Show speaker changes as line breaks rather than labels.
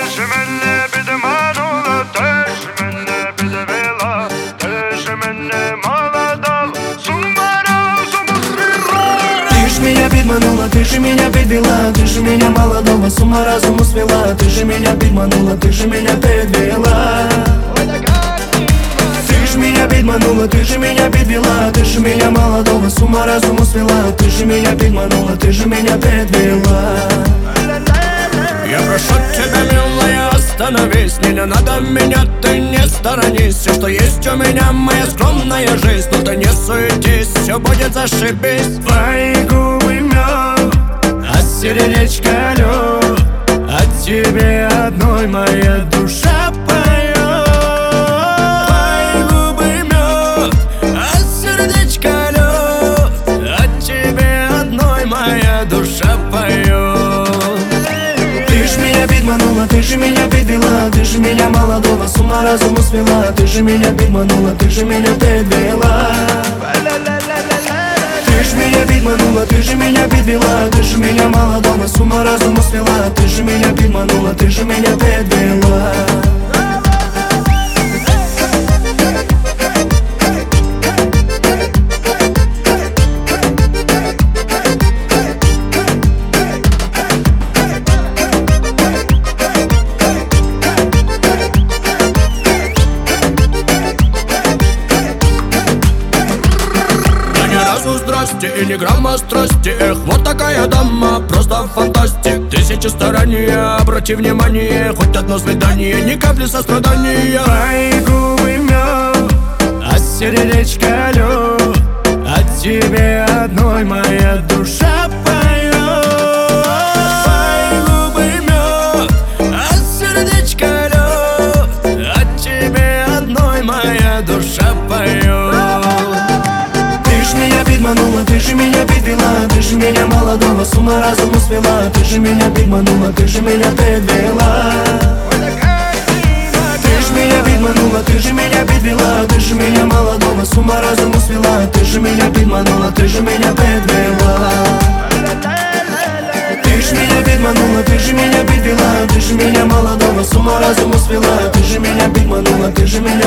ж мене підманула, ти ж мене підвела, ти ж мене молодого з ума розуму звела.
Ты ж меня підманула, ты же меня підвела, ты же меня молодого с ума разуму свела. Ты же меня підманула, ты же меня підвела. Ты ж меня підманула, ты же меня підвела, ты же меня молодого с ума разуму свела. Ты же меня підманула, ты же меня підвела.
Я прошу тебя, милая, остановись. Не надо меня, ты не сторонись. Все, что есть у меня, моя скромная жизнь. Но ты не суетись, все будет зашибись.
Твои губы мед, а сердечко лед. От тебе одной моя душа поет.
Твои губы мед, а сердечко лед. От тебе одной моя душа поет.
Ты ж меня підманула, ты же меня підвела, ты же меня молодого с ума разуму свела. Ты же меня підманула, ты же меня підвела. Ты ж меня підманула, ты же меня підвела, ты же меня молодого с ума разуму свела. Ты же меня підманула, ты же меня підвела.
Здрасте, и ни грамма страсти. Эх, вот такая дама, просто фантастик. Тысячи стараний, обрати внимание. Хоть одно свидание, ни капли сострадания.
Твои губы мед, а сердечко лед. От тебе одной моя душа поет.
Твои губы мед, а сердечко лед. От тебе одной моя душа поет.
Ты ж меня підманула, ты же меня підвела, ты же меня молодого с ума разуму свела. Ты же меня підманула, ты же меня підвела. Ты ж меня підманула, ты же меня підвела, ты же меня молодого с ума разуму свела. Ты же меня підманула, ты же меня підвела. Ты ж меня підманула, ты же меня підвела, ты же меня молодого с ума разуму свела. Ты же меня підманула, ты же меня